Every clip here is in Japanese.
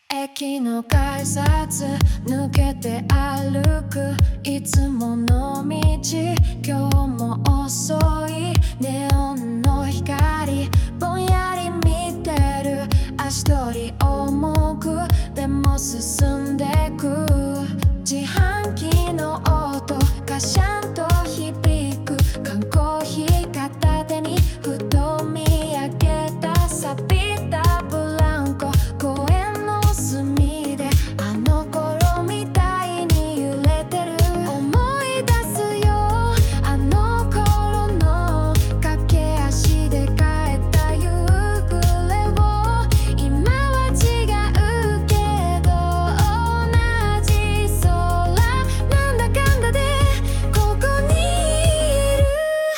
駅の改札抜けて歩くいつもの道、今日も遅いネオンの光ぼんやり見てる、足取り重くでも進んでく、自販機の音がシャンと響く、缶コーヒー片手にふと見上げた錆びたブランコ、公園の隅であの頃みたいに揺れてる、思い出すよあの頃の駆け足で帰った夕暮れを、今は違うけど同じ空、なんだかんだでここにいる、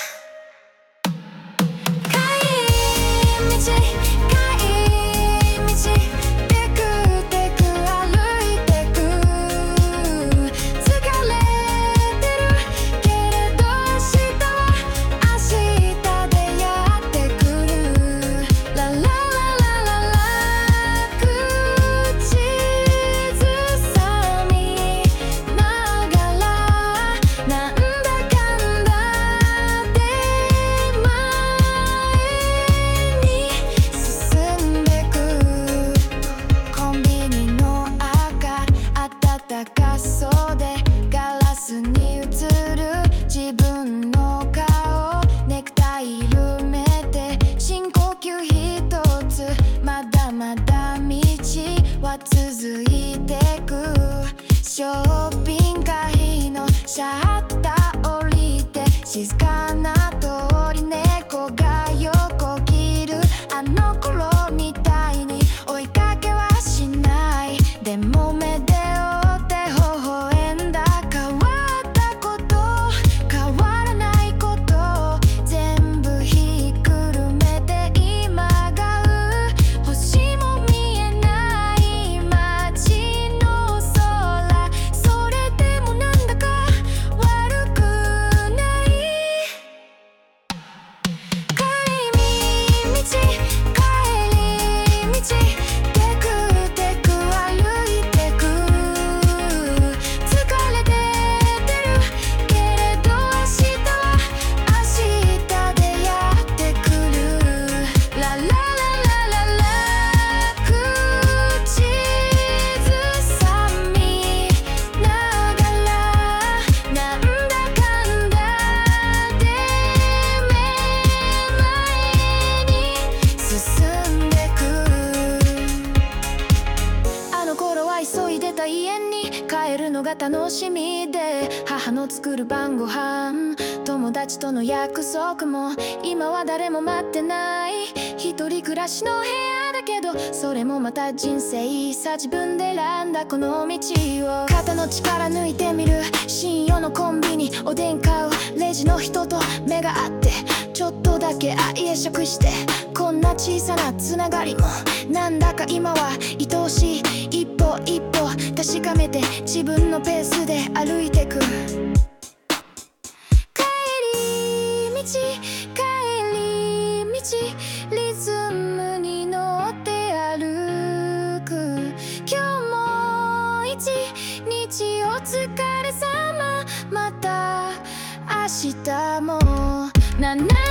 帰り道テクテク歩いてく、疲れてるけれど明日は明日でやってくる、ララララララ口ずさみながら、なんだかんだで前に進んでく、コンビニの赤暖かそうでガラスに映る自分の顔、ネクタイ緩めて深呼吸ひとつ、まだまだ道は続いてく、ショッピングカーのシャッター降りて静かな通り、猫が横切るあの頃みたいに追いかけはしない、でも目で追って微笑んだ、変わったこと変わらないこと全部ひっくるめて今が星も見えない街の空、それでもなんだか悪くない、帰り道テクテク歩いてく、疲れてるけれど明日は明日でやってくる、ララララララ口ずさみながら、なんだかんだで目前に進んでく、あの頃は急いでた家に帰るのが楽しみで、母の作る晩ご飯、友達との約束も今は誰も待ってない、一人暮らしの部屋だけどそれもまた人生さ、自分で選んだこの道を肩の力抜いてみる、深夜のコンビニおでん買うレジの人と目が合って、ちょっとだけ愛食して、こんな小さなつながりもなんだか今は愛おしい、一歩一歩確かめて自分のペースで歩いてく、帰り道リズムに乗って歩く、今日も一日お疲れ様、また明日も